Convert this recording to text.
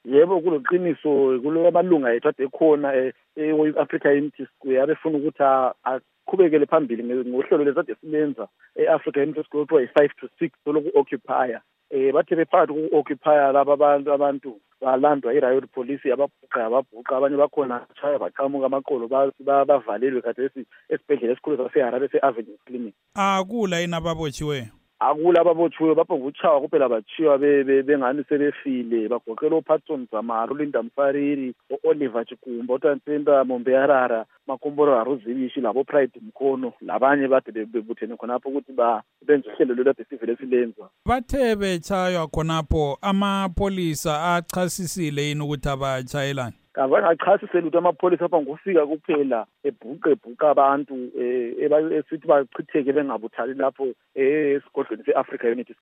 Yebo kuloqiniso kulo amalunga ethu ade khona e-Africa Unity Square abefuna ukuthi aqhubekele phambili ngohlelo lesade silenza e-Africa Unity Square kuthiwa yi-5 to 6 soloku occupier. Bathe bephakathi ku-occupier laba abantu balandwa i-riot police ababhuqa abanye bakhona bashaya baqhamuka amaqolo bavalelwe khathesi esibhedlela esikhulu saseHarare se-Avenue Clinic. Akula yini ababotshiweyo? Akula ababotshiweyo bapha ngokutshawa kuphela batshiwa bengani sebefile bagoqela uPatson Zamaru, Linda Mfariri, Oliver Chikumba, uTantsenta Mombeyarara, Makomboro Haruzibishi labo Pride Mkhono labanye bade bebuthene khonapho ukuthi benze uhlelo lolade sivele silenza. Bathe betshaywa khonapho amapolisa achasisile yini ukuthi abatshayelani? Kavanga achasisele ukuthi amapolisa apha ngofika kuphela ebhuqa abantu esithi bachitheke bengabuthali lapho esigodlweni se-Africa Unity